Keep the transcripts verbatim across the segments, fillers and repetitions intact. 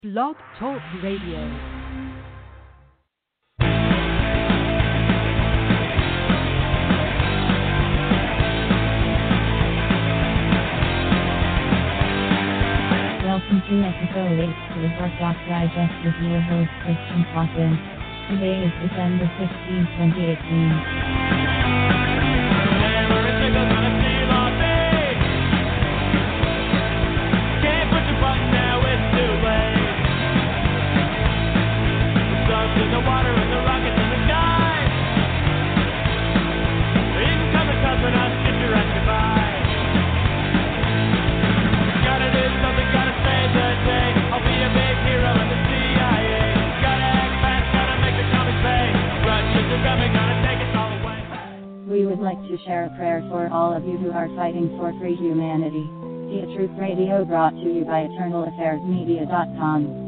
Blog Talk Radio. Welcome to episode eight of the Dark Doc Digest with your host Christian Coffin. Today is December sixteenth, twenty eighteen. The water and the rockets in the sky. You can come and comfort us if you're at goodbye. Gotta do something, gotta save the day. I'll be a big hero in the C I A. Gotta act fast, gotta make the comics pay. Russians are coming, gotta take us all away. We would like to share a prayer for all of you who are fighting for free humanity. The Truth Radio brought to you by eternal affairs media dot com.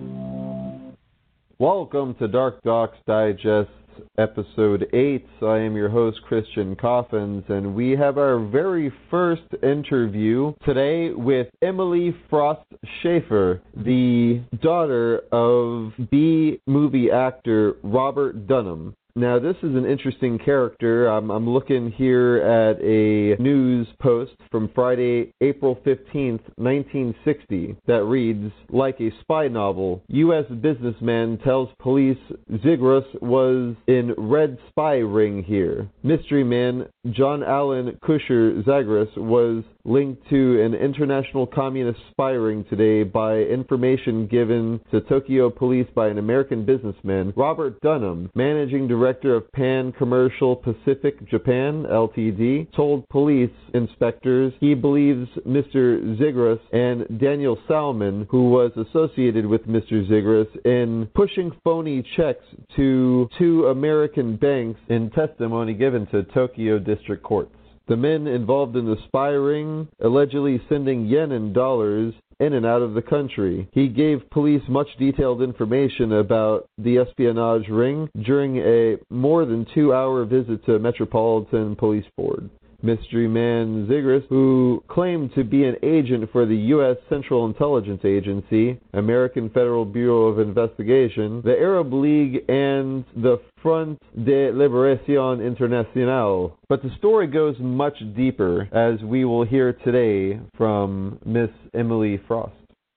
Welcome to Dark Docs Digest, Episode eight. I am your host, Christian Coffins, and we have our very first interview today with Emily Frost Schaefer, the daughter of B-movie actor Robert Dunham. Now, this is an interesting character. I'm, I'm looking here at a news post from Friday, April fifteenth, nineteen sixty, that reads, like a spy novel, U S businessman tells police Zygros was in red spy ring here. Mystery man John Allen Kusher Zagros was linked to an international communist spy ring today by information given to Tokyo police by an American businessman, Robert Dunham, managing director of Pan Commercial Pacific Japan, L T D, told police inspectors he believes Mister Zygros and Daniel Salmon, who was associated with Mister Zygros, in pushing phony checks to two American banks in testimony given to Tokyo district courts. The men involved in the spy ring allegedly sending yen and dollars in and out of the country. He gave police much detailed information about the espionage ring during a more than two-hour visit to Metropolitan Police Board. Mystery man Zygros, who claimed to be an agent for the U S Central Intelligence Agency, American Federal Bureau of Investigation, the Arab League, and the Front de Liberación Internacional. But the story goes much deeper, as we will hear today from Miss Emily Frost.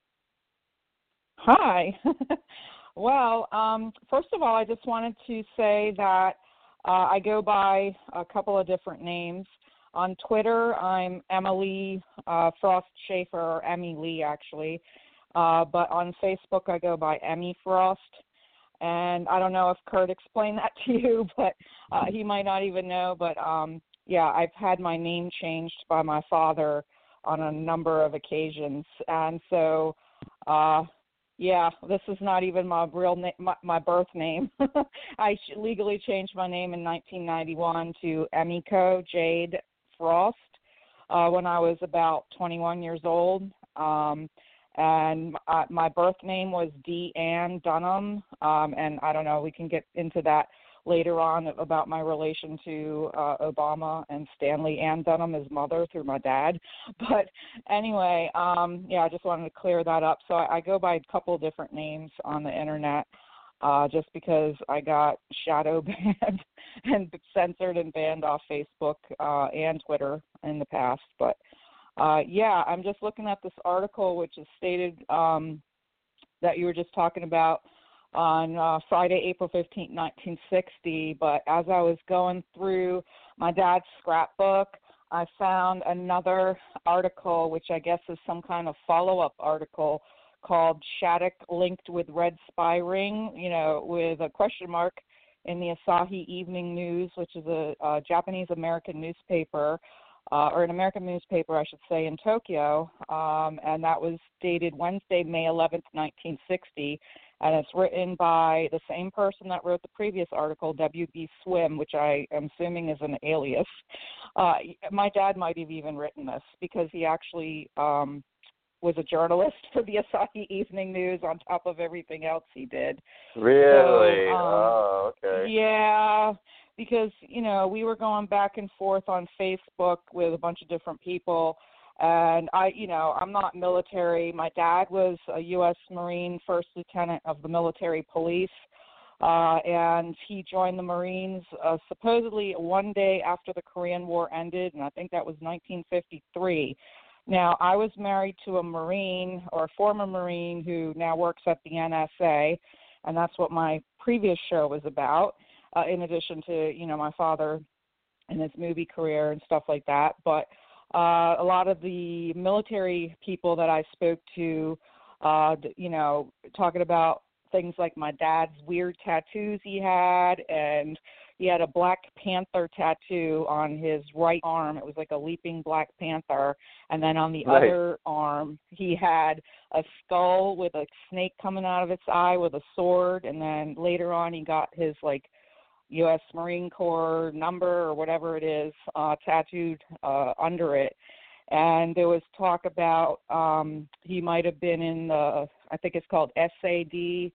Hi. Well, um, first of all, I just wanted to say that uh, I go by a couple of different names. On Twitter, I'm Emily uh, Frost Schaefer, or Emmy Lee, actually. Uh, but on Facebook, I go by Emmy Frost. And I don't know if Kurt explained that to you, but uh, he might not even know. But, um, yeah, I've had my name changed by my father on a number of occasions. And so, uh, yeah, this is not even my real name, my, my birth name. I legally changed my name in nineteen ninety-one to Emiko Jade Frost uh, when I was about twenty-one years old. Um, and uh, my birth name was Dee Ann Dunham. Um, and I don't know, we can get into that later on about my relation to uh, Obama and Stanley Ann Dunham, his mother, through my dad. But anyway, um, yeah, I just wanted to clear that up. So I, I go by a couple of different names on the internet. Uh, just because I got shadow banned and censored and banned off Facebook uh, and Twitter in the past. But, uh, yeah, I'm just looking at this article, which is stated um, that you were just talking about on uh, Friday, April fifteenth, nineteen sixty. But as I was going through my dad's scrapbook, I found another article, which I guess is some kind of follow-up article, called Shattuck linked with Red Spy Ring, you know, with a question mark in the Asahi Evening News, which is a, a Japanese-American newspaper, uh, or an American newspaper, I should say, in Tokyo. Um, and that was dated Wednesday, May eleventh, nineteen sixty. And it's written by the same person that wrote the previous article, W B Swim, which I am assuming is an alias. Uh, my dad might have even written this because he actually um, was a journalist for the Asahi Evening News on top of everything else he did. Really? So, um, oh, okay. Yeah, because, you know, we were going back and forth on Facebook with a bunch of different people, And I, you know, I'm not military. My dad was a U S Marine first lieutenant of the military police, uh, and he joined the Marines uh, supposedly one day after the Korean War ended, and I think that was nineteen fifty-three. Now, I was married to a Marine or a former Marine who now works at the N S A, and that's what my previous show was about, uh, in addition to, you know, my father and his movie career and stuff like that. But Uh, a lot of the military people that I spoke to, uh, you know, talking about things like my dad's weird tattoos he had, and he had a Black Panther tattoo on his right arm. It was like a leaping Black Panther. And then on the Right. other arm, he had a skull with a snake coming out of its eye with a sword. And then later on, he got his, like, U S Marine Corps number or whatever it is uh, tattooed uh, under it. And there was talk about um, he might have been in the, I think it's called S A D.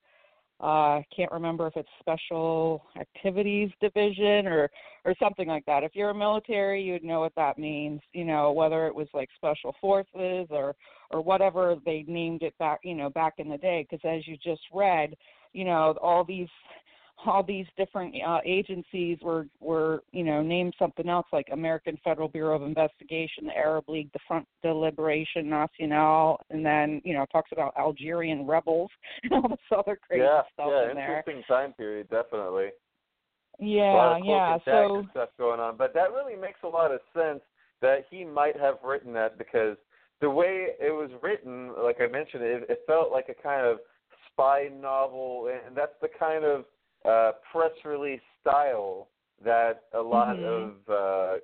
I uh, can't remember if it's Special Activities Division or, or something like that. If you're a military, you'd know what that means, you know, whether it was like Special Forces or, or whatever they named it back, you know, back in the day. Because as you just read, you know, all these all these different uh, agencies were, were, you know, named something else, like American Federal Bureau of Investigation, the Arab League, the Front de Liberation Nationale, and then, you know, talks about Algerian rebels and all this other crazy yeah, stuff yeah, in there. interesting time period, definitely. Yeah, a lot of yeah. So stuff going on, but that really makes a lot of sense that he might have written that, because the way it was written, like I mentioned, it, it felt like a kind of spy novel, and that's the kind of uh, press release style that a lot mm-hmm. of uh,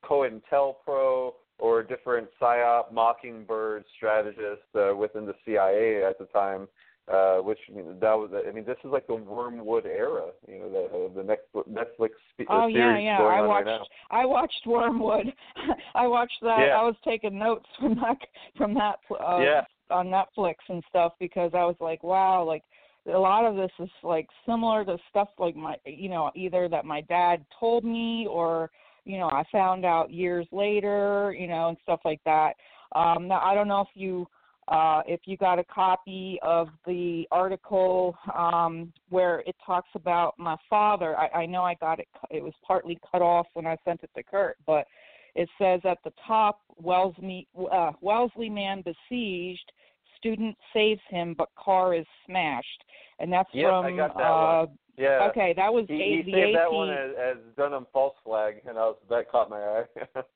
COINTELPRO or different PSYOP Mockingbird strategists uh, within the C I A at the time. Uh, which I mean, that was, I mean, this is like the Wormwood era, you know, the the next Netflix spe- oh, series yeah, yeah. going I on watched, right now. I watched Wormwood. I watched that. Yeah. I was taking notes from that from that uh, yeah. on Netflix and stuff, because I was like, wow, like a lot of this is like similar to stuff like my, you know, either that my dad told me or, you know, I found out years later, you know, and stuff like that. Um, now I don't know if you. Uh, if you got a copy of the article um, where it talks about my father, I, I know I got it, it was partly cut off when I sent it to Kurt, but it says at the top, Wellesley, uh, Wellesley man besieged, student saves him, but car is smashed. And that's yep, from, I got that uh, one. Yeah. Okay, that was he, a, he the saved A P. that one as, as Dunham false flag, and I was, that caught my eye.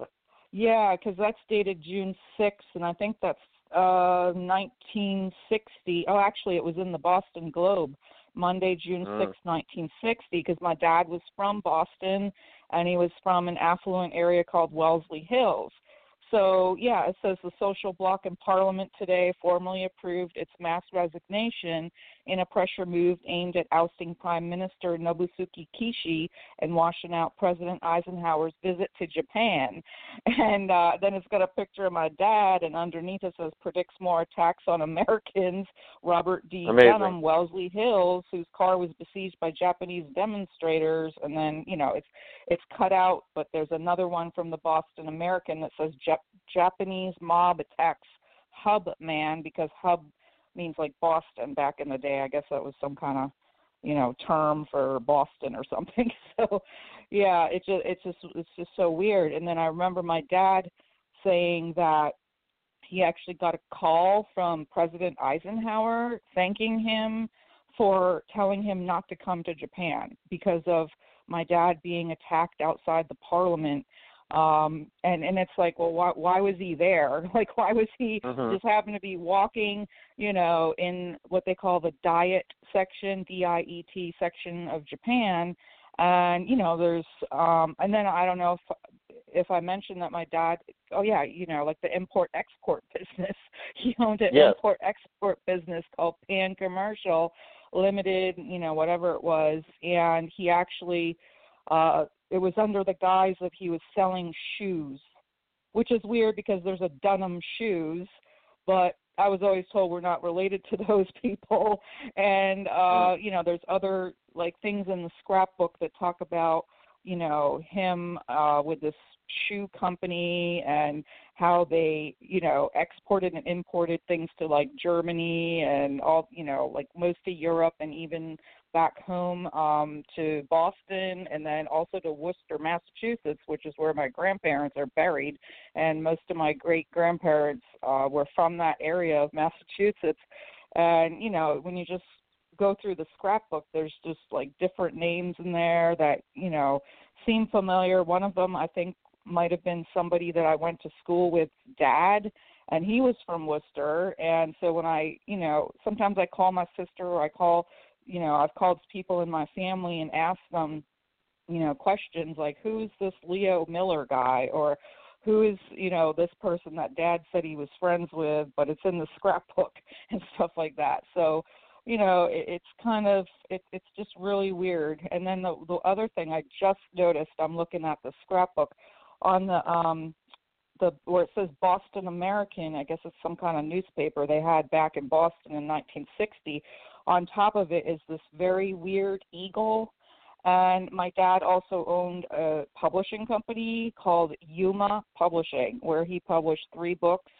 Yeah, because that's dated June sixth, and I think that's uh, nineteen sixty. Oh, actually, it was in the Boston Globe, Monday, June sixth, nineteen sixty, because my dad was from Boston, and he was from an affluent area called Wellesley Hills. So, yeah, it says the social bloc in Parliament today formally approved its mass resignation in a pressure move aimed at ousting Prime Minister Nobusuke Kishi and washing out President Eisenhower's visit to Japan. And uh, then it's got a picture of my dad, and underneath it says, predicts more attacks on Americans. Robert D. Amazing. Dunham, Wellesley Hills, whose car was besieged by Japanese demonstrators. And then, you know, it's it's cut out, but there's another one from the Boston American that says Jap- Japanese mob attacks Hub Man, because Hub means like Boston back in the day. I guess that was some kind of, you know, term for Boston or something. So, yeah, it just it's just it's just so weird. And then I remember my dad saying that he actually got a call from President Eisenhower thanking him for telling him not to come to Japan because of my dad being attacked outside the Parliament. Um, and, and it's like, well, why, why was he there? Like, why was he mm-hmm. just happened to be walking, you know, in what they call the Diet section, D I E T section of Japan. And, you know, there's, um, and then I don't know if, if I mentioned that my dad, oh yeah, you know, like the import-export business. He owned an yes. import-export business called Pan Commercial Limited, you know, whatever it was. And he actually, uh, it was under the guise of he was selling shoes, which is weird because there's a Dunham shoes, but I was always told we're not related to those people. And, uh, mm. you know, there's other, like, things in the scrapbook that talk about, you know, him uh, with this shoe company and how they, you know, exported and imported things to like Germany and all, you know, like most of Europe and even back home um, to Boston and then also to Worcester, Massachusetts, which is where my grandparents are buried. And most of my great-grandparents uh, were from that area of Massachusetts. And, you know, when you just go through the scrapbook, there's just like different names in there that, you know, seem familiar. One of them, I think, might have been somebody that I went to school with, Dad, and he was from Worcester. And so when I, you know, sometimes I call my sister or I call, you know, I've called people in my family and asked them, you know, questions like, who's this Leo Miller guy, or who is, you know, this person that Dad said he was friends with, but it's in the scrapbook and stuff like that. So, you know, it, it's kind of, it, it's just really weird. And then the, the other thing I just noticed, I'm looking at the scrapbook on the, um, the where it says Boston American, I guess it's some kind of newspaper they had back in Boston in nineteen sixty. On top of it is this very weird eagle. And my dad also owned a publishing company called Yuma Publishing, where he published three books,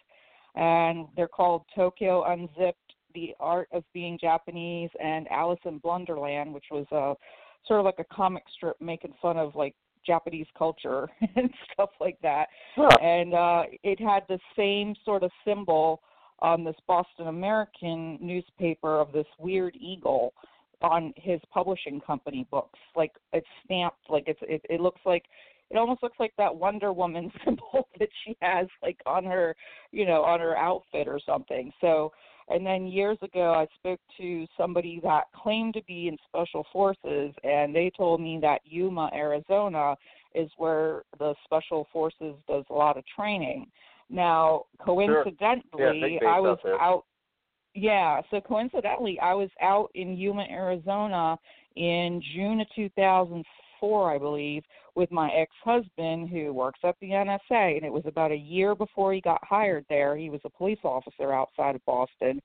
and they're called Tokyo Unzipped, The Art of Being Japanese, and Alice in Blunderland, which was a sort of like a comic strip making fun of like Japanese culture and stuff like that. Huh. And uh, it had the same sort of symbol on this Boston American newspaper of this weird eagle on his publishing company books. Like it's stamped, like it's it, it looks like it almost looks like that Wonder Woman symbol that she has like on her, you know, on her outfit or something. So, and then years ago I spoke to somebody that claimed to be in Special Forces, and they told me that Yuma, Arizona is where the Special Forces does a lot of training. Now, coincidentally, sure. yeah, I was out, out Yeah, so coincidentally, I was out in Yuma, Arizona in June of two thousand four, I believe, with my ex-husband who works at the N S A, and it was about a year before he got hired there. He was a police officer outside of Boston,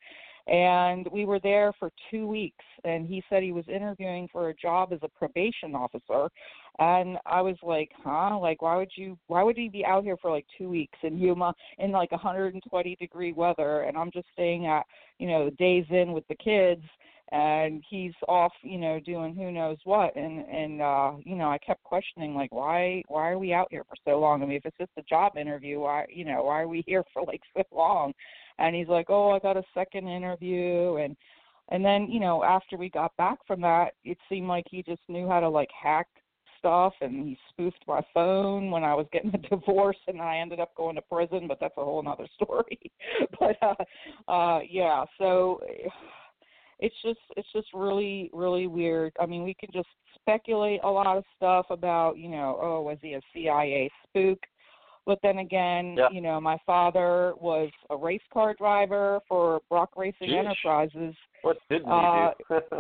and we were there for two weeks, and he said he was interviewing for a job as a probation officer, and I was like, huh? Like, why would you, why would he be out here for like two weeks in Yuma in like one hundred twenty degree weather, and I'm just staying at, you know, Days Inn with the kids, and he's off, you know, doing who knows what, and, and uh, you know, I kept questioning, like, why, why are we out here for so long? I mean, if it's just a job interview, why, you know, why are we here for like so long? And he's like, oh, I got a second interview. And and then, you know, after we got back from that, it seemed like he just knew how to, like, hack stuff, and he spoofed my phone when I was getting a divorce, and I ended up going to prison, but that's a whole other story. but, uh, uh, yeah, so it's just it's just really, really weird. I mean, we can just speculate a lot of stuff about, you know, oh, was he a C I A spook? But then again, yeah. you know, my father was a race car driver for Brock Racing Jeez. Enterprises. What didn't uh, he do?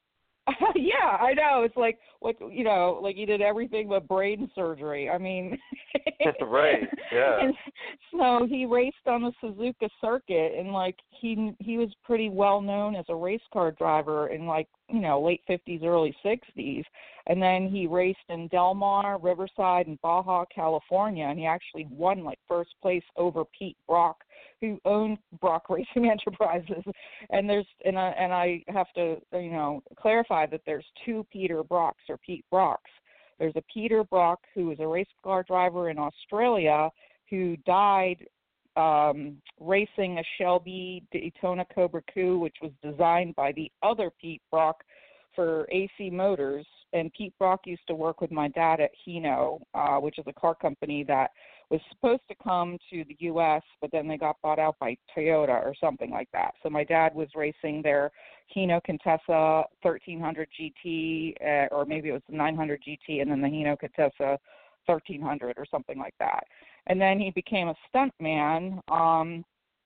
Yeah, I know. It's like, what, you know, like he did everything but brain surgery. I mean, right, yeah. And so he raced on the Suzuka circuit, and like he he was pretty well known as a race car driver in like, you know, late fifties, early sixties. And then he raced in Del Mar, Riverside, and Baja, California, and he actually won like first place over Pete Brock, who owned Brock Racing Enterprises. And there's and I, and I have to, you know, clarify that there's two Peter Brocks or Pete Brocks. There's a Peter Brock who was a race car driver in Australia who died um, racing a Shelby Daytona Cobra Coup, which was designed by the other Pete Brock for A C Motors. And Pete Brock used to work with my dad at Hino, uh, which is a car company that was supposed to come to the U S, but then they got bought out by Toyota or something like that. So my dad was racing their Hino Contessa thirteen hundred G T, uh, or maybe it was the nine hundred G T, and then the Hino Contessa thirteen hundred or something like that. And then he became a stuntman, um,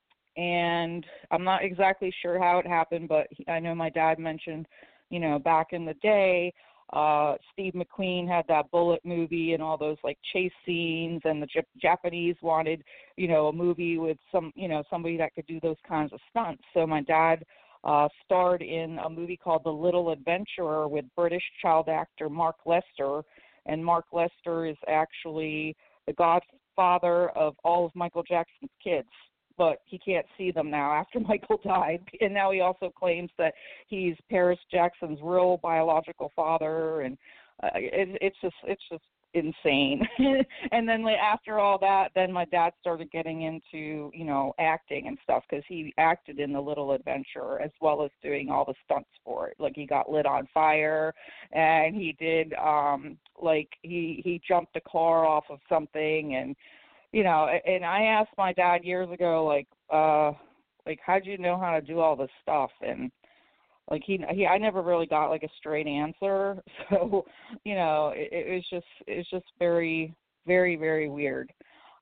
and I'm not exactly sure how it happened, but he, I know my dad mentioned, you know, back in the day, Uh, Steve McQueen had that Bullet movie and all those like chase scenes, and the J- Japanese wanted, you know, a movie with some, you know, somebody that could do those kinds of stunts. So my dad uh, starred in a movie called The Little Adventurer with British child actor Mark Lester, and Mark Lester is actually the godfather of all of Michael Jackson's kids. But he can't see them now after Michael died. And now he also claims that he's Paris Jackson's real biological father. And uh, it, it's just it's just insane. And then like, after all that, then my dad started getting into, you know, acting and stuff because he acted in The Little Adventure as well as doing all the stunts for it. Like he got lit on fire and he did, um, like he, he jumped a car off of something and, you know, and I asked my dad years ago, like, uh, like, how'd you know how to do all this stuff? And like he, he, I never really got like a straight answer. So, you know, it, it was just, it's just very, very, very weird.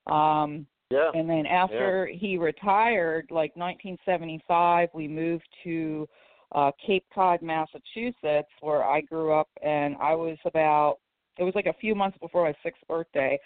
Um, yeah. And then after yeah. he retired, like nineteen seventy-five, we moved to uh, Cape Cod, Massachusetts, where I grew up, and I was about, it was like a few months before my sixth birthday.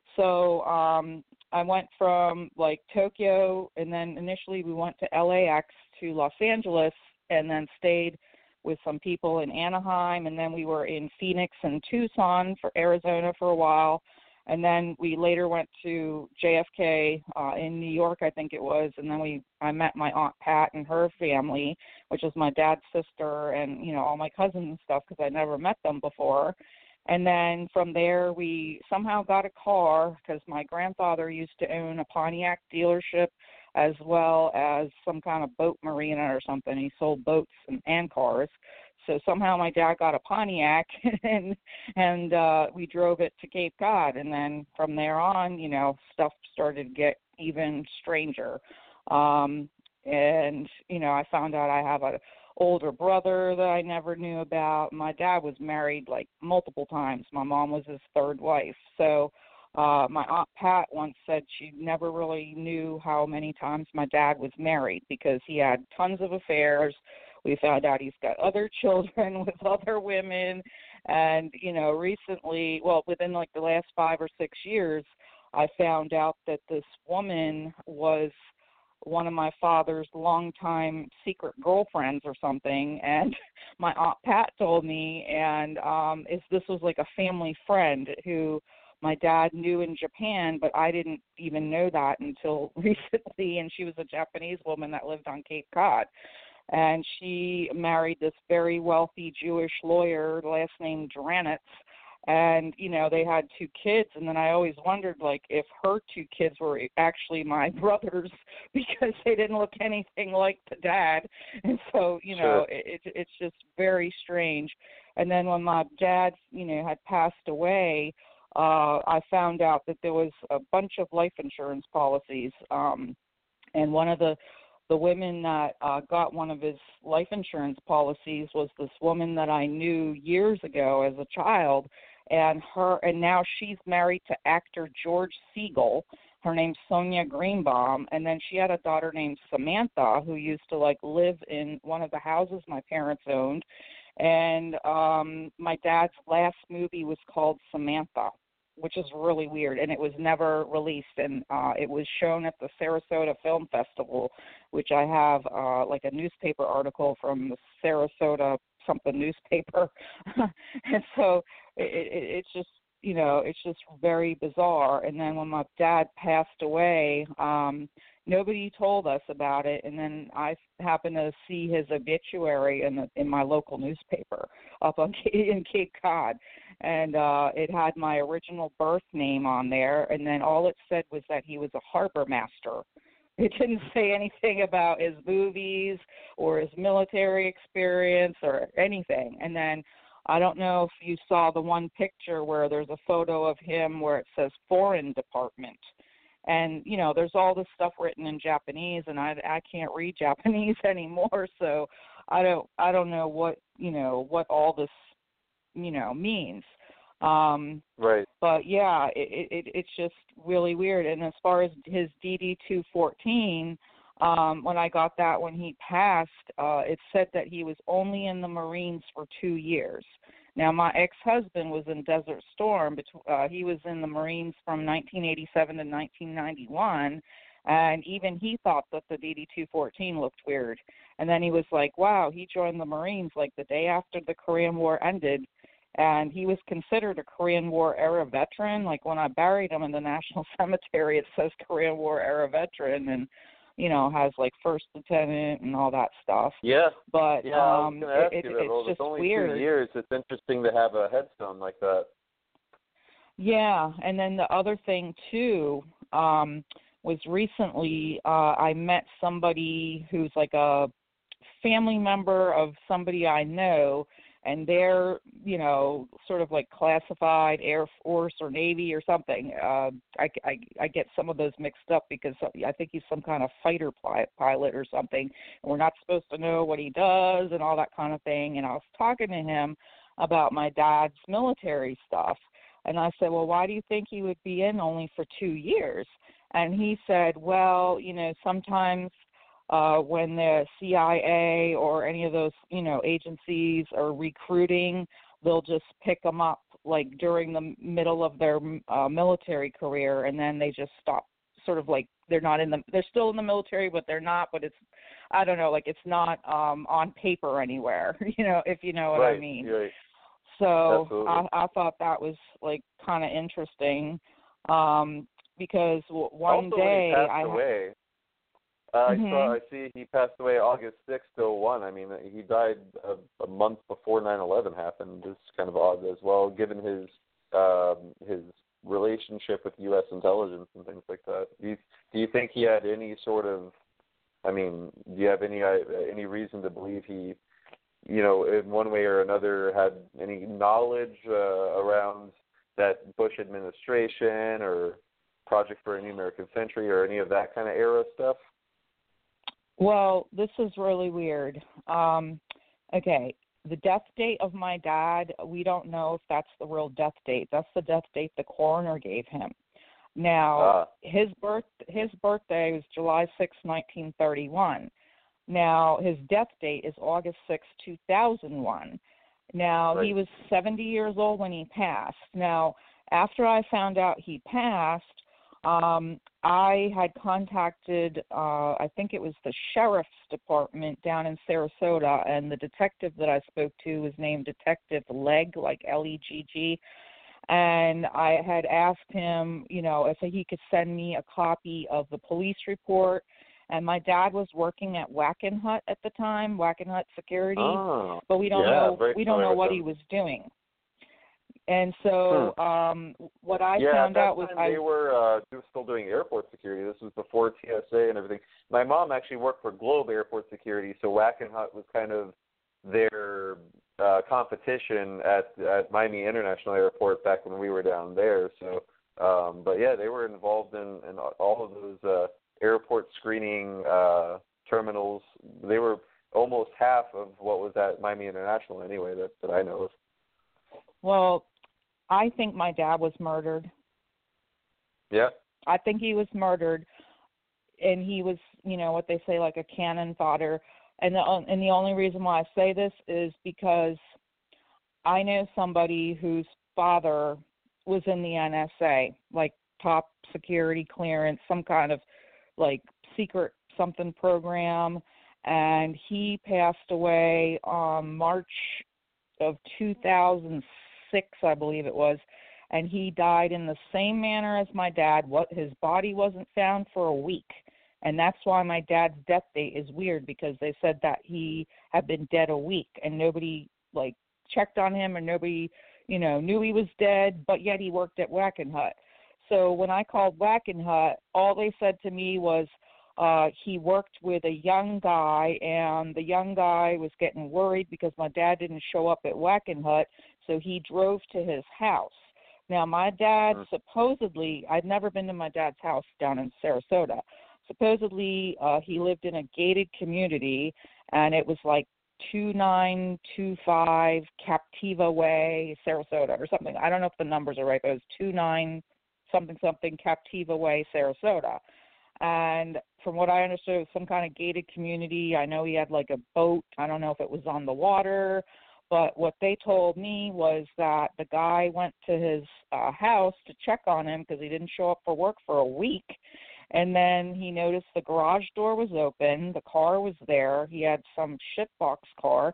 So um, I went from like Tokyo, and then initially we went to L A X to Los Angeles, and then stayed with some people in Anaheim, and then we were in Phoenix and Tucson for Arizona for a while, and then we later went to J F K uh, in New York, I think it was, and then we I met my Aunt Pat and her family, which is my dad's sister, and you know all my cousins and stuff because I never met them before. And then from there, we somehow got a car because my grandfather used to own a Pontiac dealership as well as some kind of boat marina or something. He sold boats and, and cars. So somehow my dad got a Pontiac, and and uh, we drove it to Cape Cod. And then from there on, you know, stuff started to get even stranger. Um, and, you know, I found out I have a older brother that I never knew about. My dad was married like multiple times. My mom was his third wife. So uh, my Aunt Pat once said she never really knew how many times my dad was married because he had tons of affairs. We found out he's got other children with other women. And, you know, recently, well, within like the last five or six years, I found out that this woman was one of my father's longtime secret girlfriends or something, and my Aunt Pat told me, and um, is this was like a family friend who my dad knew in Japan, but I didn't even know that until recently, and she was a Japanese woman that lived on Cape Cod, and she married this very wealthy Jewish lawyer, last name Dranitz. And, you know, they had two kids, and then I always wondered, like, if her two kids were actually my brothers because they didn't look anything like the dad. And so, you know, sure. it, it, it's just very strange. And then when my dad, you know, had passed away, uh, I found out that there was a bunch of life insurance policies. Um, and one of the the women that uh, got one of his life insurance policies was this woman that I knew years ago as a child. And her, and now she's married to actor George Siegel. Her name's Sonia Greenbaum, and then she had a daughter named Samantha who used to like live in one of the houses my parents owned. And um, my dad's last movie was called Samantha, which is really weird, and it was never released. And uh, it was shown at the Sarasota Film Festival, which I have uh, like a newspaper article from the Sarasota something newspaper. And so it, it, it's just, you know, it's just very bizarre. And then when my dad passed away, um, nobody told us about it. And then I happened to see his obituary in the, in my local newspaper up on in Cape Cod. And uh, it had my original birth name on there. And then all it said was that he was a harbor master. It didn't say anything about his movies or his military experience or anything. And then I don't know if you saw the one picture where there's a photo of him where it says Foreign Department. And, you know, there's all this stuff written in Japanese, and I, I can't read Japanese anymore, so I don't I don't know what, you know, what all this, you know, means. Um, right. But, yeah, it, it, it's just really weird. And as far as his D D two fourteen, um, when I got that when he passed, uh, it said that he was only in the Marines for two years. Now, my ex-husband was in Desert Storm. Uh, he was in the Marines from nineteen eighty-seven to nineteen ninety-one, and even he thought that the D D two fourteen looked weird. And then he was like, wow, he joined the Marines like the day after the Korean War ended, and he was considered a Korean War era veteran. Like when I buried him in the National Cemetery, it says Korean War era veteran, and you know, has like first lieutenant and all that stuff. Yeah. But yeah, I was um, going to ask it, you it, that. it's Well, just it's only weird. two years. It's interesting to have a headstone like that. Yeah, and then the other thing too um, was recently uh, I met somebody who's like a family member of somebody I know, and they're, you know, sort of like classified Air Force or Navy or something. Uh, I, I, I get some of those mixed up because I think he's some kind of fighter pilot or something, and we're not supposed to know what he does and all that kind of thing. And I was talking to him about my dad's military stuff, and I said, well, why do you think he would be in only for two years? And he said, well, you know, sometimes Uh, when the C I A or any of those, you know, agencies are recruiting, they'll just pick them up like during the middle of their uh, military career, and then they just stop. Sort of like they're not in the, they're still in the military, but they're not. But it's, I don't know, like it's not um, on paper anywhere, you know, if you know what right, I mean. Right. So Absolutely. I, I thought that was like kind of interesting um, because one also, day when he passed I. away, Uh, Mm-hmm. I saw. I see he passed away August sixth, oh one. I mean, he died a, a month before nine eleven happened. It's kind of odd as well, given his um, his relationship with U S intelligence and things like that. Do you, do you think he had any sort of? I mean, do you have any uh, any reason to believe he, you know, in one way or another, had any knowledge uh, around that Bush administration or Project for a New American Century or any of that kind of era stuff? Well, this is really weird. Um, okay, the death date of my dad, we don't know if that's the real death date. That's the death date the coroner gave him. Now, Ah. his birth his birthday was July sixth, nineteen thirty-one. Now, his death date is August sixth, two thousand one. Now, Right. he was seventy years old when he passed. Now, after I found out he passed, Um, I had contacted, uh, I think it was the sheriff's department down in Sarasota, and the detective that I spoke to was named Detective Legg, like L E G G. And I had asked him, you know, if he could send me a copy of the police report. And my dad was working at Wackenhut at the time, Wackenhut Security, Oh, but we don't yeah, know very we don't know familiar what with he them. was doing. And so Hmm. um, what I yeah, found at that out was time I they were uh, they were still doing airport security. This was before T S A and everything. My mom actually worked for Globe Airport Security, so Wackenhut was kind of their uh, competition at at Miami International Airport back when we were down there. So, um, but yeah, they were involved in, in all of those uh, airport screening uh, terminals. They were almost half of what was at Miami International anyway, that, that I know of. Well, I think my dad was murdered. Yeah. I think he was murdered, and he was, you know, what they say, like a cannon fodder. And the and the only reason why I say this is because I know somebody whose father was in the N S A, like top security clearance, some kind of like secret something program, and he passed away on March of two thousand six, I believe it was, and he died in the same manner as my dad. What his body wasn't found for a week, and that's why my dad's death date is weird, because they said that he had been dead a week, and nobody like checked on him, and nobody, you know, knew he was dead, but yet he worked at Wackenhut. So when I called Wackenhut, all they said to me was uh, he worked with a young guy, and the young guy was getting worried because my dad didn't show up at Wackenhut, so he drove to his house. Now, my dad Mm. supposedly, I'd never been to my dad's house down in Sarasota. Supposedly, uh, he lived in a gated community, and it was like two nine two five Captiva Way, Sarasota, or something. I don't know if the numbers are right, but it was two nine something something Captiva Way, Sarasota. And from what I understood, it was some kind of gated community. I know he had like a boat. I don't know if it was on the water. But what they told me was that the guy went to his uh, house to check on him because he didn't show up for work for a week. And then he noticed the garage door was open. The car was there. He had some shitbox car.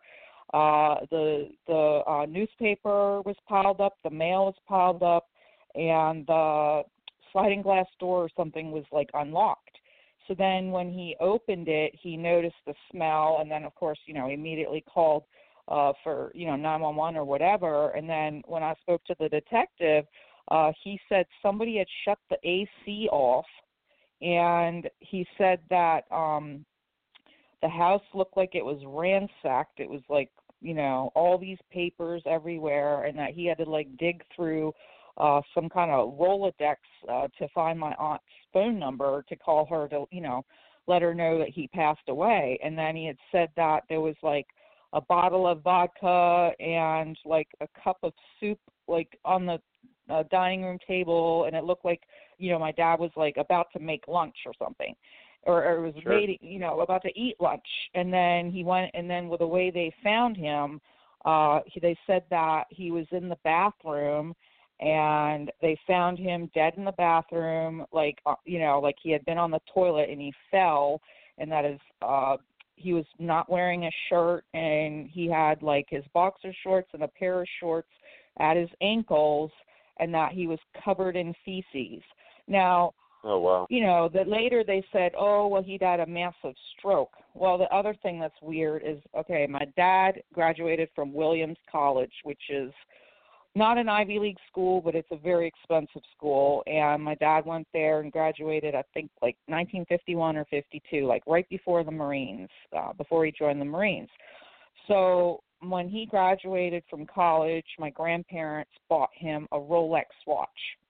Uh, the the uh, newspaper was piled up, the mail was piled up, and the sliding glass door or something was like unlocked. So then when he opened it, he noticed the smell, and then of course, you know, immediately called uh, for, you know, nine one one or whatever. And then when I spoke to the detective, uh, he said somebody had shut the A C off, and he said that um, the house looked like it was ransacked. It was like, you know, all these papers everywhere, and that he had to like dig through uh, some kind of Rolodex uh, to find my aunt's phone number to call her to, you know, let her know that he passed away. And then he had said that there was like a bottle of vodka and like a cup of soup like on the uh, dining room table, and it looked like, you know, my dad was like about to make lunch or something. Or, or was Sure. waiting, you know, about to eat lunch, and then he went, and then with the way they found him, uh, he, they said that he was in the bathroom, and they found him dead in the bathroom, like, uh, you know, like he had been on the toilet and he fell, and that is, uh, he was not wearing a shirt, and he had like his boxer shorts and a pair of shorts at his ankles, and that he was covered in feces. Now, Oh, wow. you know, that later they said, oh, well, he'd had a massive stroke. Well, the other thing that's weird is, okay, my dad graduated from Williams College, which is not an Ivy League school, but it's a very expensive school. And my dad went there and graduated, I think, like nineteen fifty-one or fifty-two, like right before the Marines, uh, before he joined the Marines. So when he graduated from college, my grandparents bought him a Rolex watch.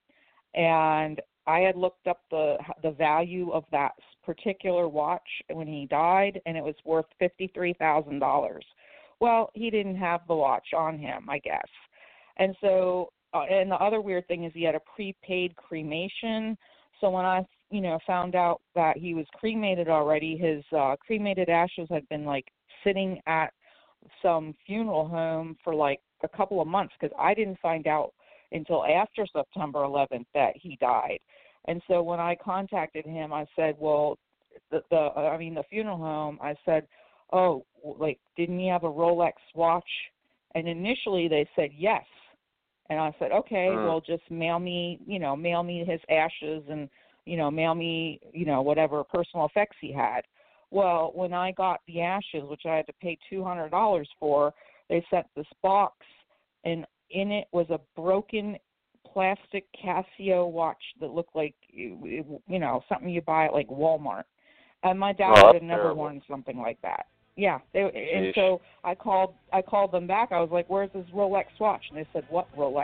And I had looked up the the value of that particular watch when he died, and it was worth fifty-three thousand dollars. Well, he didn't have the watch on him, I guess. And so, uh, and the other weird thing is he had a prepaid cremation. So when I, you know, found out that he was cremated already, his uh, cremated ashes had been like sitting at some funeral home for like a couple of months, because I didn't find out until after September eleventh that he died. And so when I contacted him, I said, well, the, the I mean, the funeral home, I said, oh, like, didn't he have a Rolex watch? And initially they said yes. And I said, okay, Mm. well, just mail me, you know, mail me his ashes and, you know, mail me, you know, whatever personal effects he had. Well, when I got the ashes, which I had to pay two hundred dollars for, they sent this box, and in it was a broken plastic Casio watch that looked like, you know, something you buy at like Walmart. And my dad Oh, would have that's never terrible. worn something like that. Yeah, they, and Sheesh. so I called. I called them back. I was like, "Where's this Rolex watch?" And they said, "What Rolex?"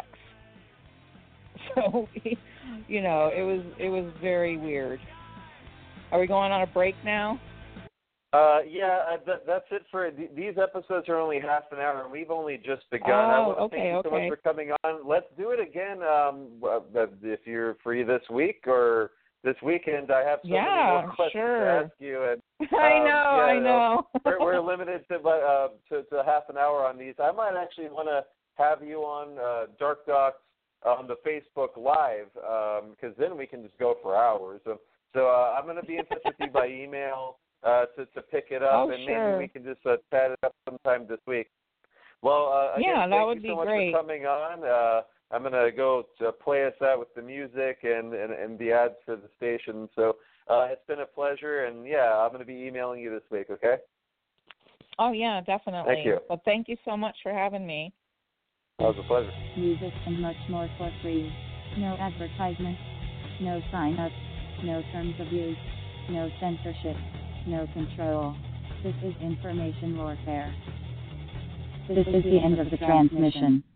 So, you know, it was it was very weird. Are we going on a break now? Uh, yeah, uh, th- that's it for th- these episodes are only half an hour, and we've only just begun. I Oh, want to okay, thank you so okay. much for coming on. Let's do it again. Um, uh, if you're free this week or this weekend, I have so Yeah, many more questions sure. to ask you. And I um, know, yeah, I know. we're, we're limited to, uh, to to half an hour on these. I might actually want to have you on uh, Dark Docs on the Facebook Live, because um, then we can just go for hours. So, so uh, I'm going to be in touch with you by email. Uh, to, to pick it up, Oh, and sure. maybe we can just uh, chat it up sometime this week. Well, uh, again, Yeah, that thank would you be so much great. for coming on. Uh, I'm going to go to play us out with the music and, and, and the ads for the station. So uh, it's been a pleasure, and yeah, I'm going to be emailing you this week, okay? Oh, yeah, definitely. Thank you. Well, thank you so much for having me. That was a pleasure. Music and much more for free. No advertisement. No sign up. No terms of use. No censorship. No control. This is information warfare. This is the end of the transmission.